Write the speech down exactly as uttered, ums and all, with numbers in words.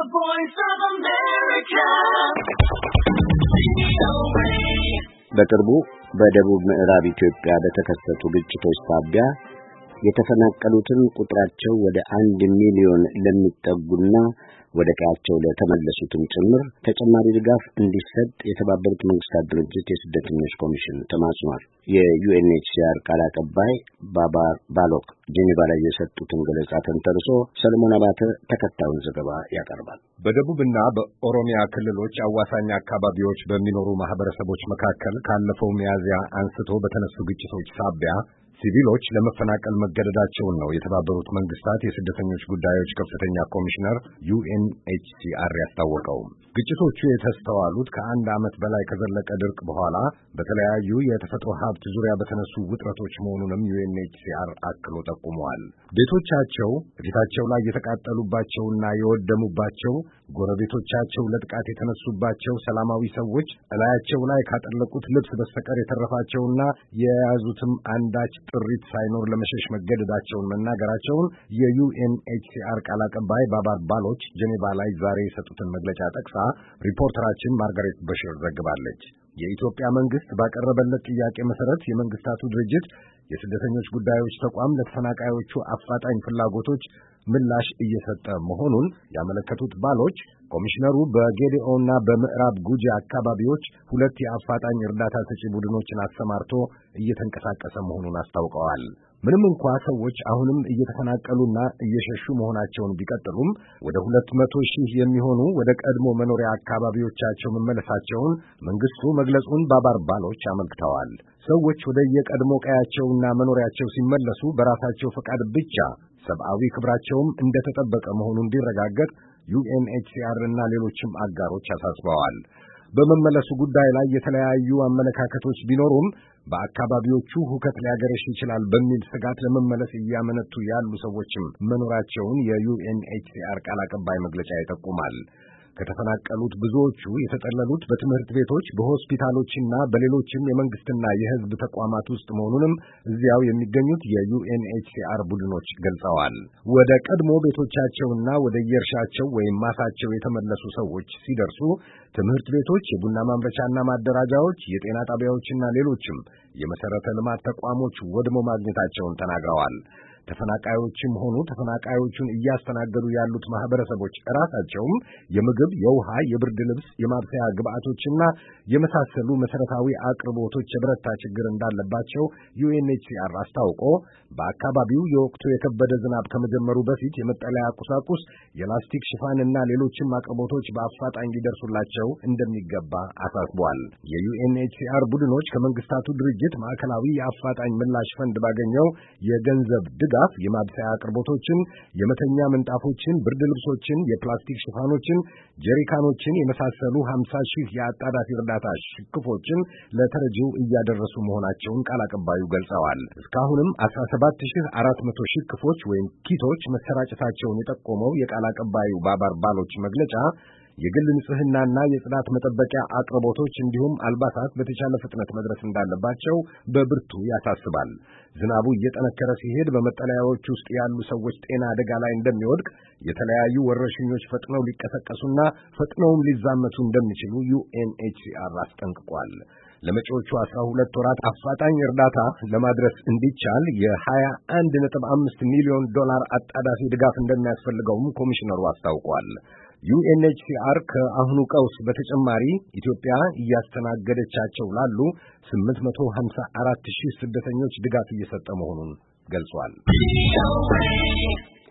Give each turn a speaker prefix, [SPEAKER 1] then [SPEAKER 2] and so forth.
[SPEAKER 1] voice of America.
[SPEAKER 2] በቅርቡ በደቡብ ምዕራብ ኢትዮጵያ በተከሰቱ ግጭቶች ሳቢያ የተፈናቀሉትን ቁጥራቸው ወደ አንድ ሚሊዮን ለሚጠጉና ወደ ቀያቸው ለተመለሱትም ጭምር ተጨማሪ ድጋፍ እንዲሰጥ የተባበሩት መንግስታት ድርጅት የስደተኞች ኮሚሽን ተማጽኗል። የዩኤንኤችሲአር ቃል አቀባይ ባባር ባሎክ ጄኔቫ ላይ የሰጡትን ገለጻ ተንተርሶ ሰለሞን አባተ ተከታዩን ዘገባ ያቀርባል።
[SPEAKER 3] በደቡብና በኦሮሚያ ክልሎች አዋሳኝ አካባቢዎች በሚኖሩ ማህበረሰቦች መካከል ካለፈው ሚያዝያ አንስቶ በተነሱ ግጭቶች ሳቢያ ሲቪሎች ለመፈናቀል መገደዳቸውን ነው የተባበሩት መንግስታት የስደተኞች ጉዳዮች ከፍተኛ ኮሚሽነር ዩኤንኤችሲአር ያስታወቀው። ግጭቶቹ የተስተዋሉት ከአንድ ዓመት በላይ ከዘለቀ ድርቅ በኋላ በተለያዩ የተፈጥሮ ሀብት ዙሪያ በተነሱ ውጥረቶች መሆኑንም ዩኤንኤችሲአር አክሎ ጠቁመዋል። ቤቶቻቸው ፊታቸው ላይ የተቃጠሉባቸውና የወደሙባቸው፣ ጎረቤቶቻቸው ለጥቃት የተነሱባቸው ሰላማዊ ሰዎች እላያቸው ላይ ካጠለቁት ልብስ በስተቀር የተረፋቸውና የያዙትም አንዳች ጥሪት ሳይኖር ለመሸሽ መገደዳቸውን መናገራቸውን የዩኤንኤችሲአር ቃል አቀባይ ባባር ባሎች ጄኔቫ ላይ ዛሬ የሰጡትን መግለጫ ጠቅሳ ሪፖርተራችን ማርጋሬት በሽር ዘግባለች። የኢትዮጵያ መንግስት ባቀረበለት ጥያቄ መሰረት የመንግስታቱ ድርጅት የስደተኞች ጉዳዮች ተቋም ለተፈናቃዮቹ አፋጣኝ ፍላጎቶች ምላሽ እየሰጠ መሆኑን ያመለከቱት ባሎች ኮሚሽነሩ በጌዴኦና በምዕራብ ጉጂ አካባቢዎች ሁለት የአፋጣኝ እርዳታ ሰጪ ቡድኖችን አሰማርቶ እየተንቀሳቀሰ መሆኑን አስታውቀዋል። ምንም እንኳ ሰዎች አሁንም እየተፈናቀሉና እየሸሹ መሆናቸውን ቢቀጥሉም ወደ ሁለት መቶ ሺህ የሚሆኑ ወደ ቀድሞ መኖሪያ አካባቢዎቻቸው መመለሳቸውን መንግስቱ መግለጹን ባባር ባሎች አመልክተዋል። ሰዎች ወደ የቀድሞ ቀያቸውና መኖሪያቸው ሲመለሱ በራሳቸው ፈቃድ ብቻ ሰብአዊ ክብራቸውም እንደተጠበቀ መሆኑን እንዲረጋገጥ ዩኤንኤችሲአር እና ሌሎችም አጋሮች አሳስበዋል። በመመለሱ ጉዳይ ላይ የተለያዩ አመለካከቶች ቢኖሩም በአካባቢዎቹ ሁከት ሊያገረሽ ይችላል በሚል ስጋት ለመመለስ እያመነቱ ያሉ ሰዎችም መኖራቸውን የዩኤንኤችሲአር ቃል አቀባይ መግለጫ ይጠቁማል። ከተፈናቀሉት ብዙዎቹ የተጠለሉት በትምህርት ቤቶች፣ በሆስፒታሎችና በሌሎችም የመንግስትና የሕዝብ ተቋማት ውስጥ መሆኑንም እዚያው የሚገኙት የዩኤንኤችሲአር ቡድኖች ገልጸዋል። ወደ ቀድሞ ቤቶቻቸውና ወደ የእርሻቸው ወይም ማሳቸው የተመለሱ ሰዎች ሲደርሱ ትምህርት ቤቶች፣ የቡና ማምረቻና ማደራጃዎች፣ የጤና ጣቢያዎችና ሌሎችም የመሰረተ ልማት ተቋሞች ወድመው ማግኘታቸውን ተናግረዋል። ተፈናቃዮችም ሆኑ ተፈናቃዮቹን እያስተናገዱ ያሉት ማህበረሰቦች ራሳቸውም የምግብ፣ የውሃ፣ የብርድ ልብስ፣ የማብሰያ ግብአቶችና የመሳሰሉ መሰረታዊ አቅርቦቶች የበረታ ችግር እንዳለባቸው ዩኤንኤችሲአር አስታውቆ በአካባቢው የወቅቱ የከበደ ዝናብ ከመጀመሩ በፊት የመጠለያ ቁሳቁስ፣ የላስቲክ ሽፋንና ሌሎችም አቅርቦቶች በአፋጣኝ ሊደርሱላቸው እንደሚገባ አሳስቧል። የዩኤንኤችሲአር ቡድኖች ከመንግስታቱ ድርጅት ማዕከላዊ የአፋጣኝ ምላሽ ፈንድ ባገኘው የገንዘብ ድጋፍ የማብሰያ አቅርቦቶችን፣ የመተኛ ምንጣፎችን፣ ብርድ ልብሶችን፣ የፕላስቲክ ሽፋኖችን፣ ጀሪካኖችን የመሳሰሉ ሀምሳ ሺህ የአጣዳፊ እርዳታ ሽክፎችን ለተረጂው እያደረሱ መሆናቸውን ቃል አቀባዩ ገልጸዋል። እስካሁንም አስራ ሰባት ሺህ አራት መቶ ሽክፎች ወይም ኪቶች መሰራጨታቸውን የጠቆመው የቃል አቀባዩ ባባር ባሎች መግለጫ የግል ንጽህናና የጽዳት መጠበቂያ አቅርቦቶች እንዲሁም አልባሳት በተቻለ ፍጥነት መድረስ እንዳለባቸው በብርቱ ያሳስባል። ዝናቡ እየጠነከረ ሲሄድ በመጠለያዎች ውስጥ ያሉ ሰዎች ጤና አደጋ ላይ እንደሚወድቅ፣ የተለያዩ ወረርሽኞች ፈጥነው ሊቀሰቀሱና ፈጥነውም ሊዛመቱ እንደሚችሉ ዩኤንኤችሲአር አስጠንቅቋል። ለመጪዎቹ አስራ ሁለት ወራት አፋጣኝ እርዳታ ለማድረስ እንዲቻል የሀያ አንድ ነጥብ አምስት ሚሊዮን ዶላር አጣዳፊ ድጋፍ እንደሚያስፈልገውም ኮሚሽነሩ አስታውቋል። ዩኤንኤችሲአር ከአሁኑ ቀውስ በተጨማሪ ኢትዮጵያ እያስተናገደቻቸው ላሉ ስምንት መቶ ሀምሳ አራት ሺህ ስደተኞች ድጋፍ እየሰጠ መሆኑን ገልጿል።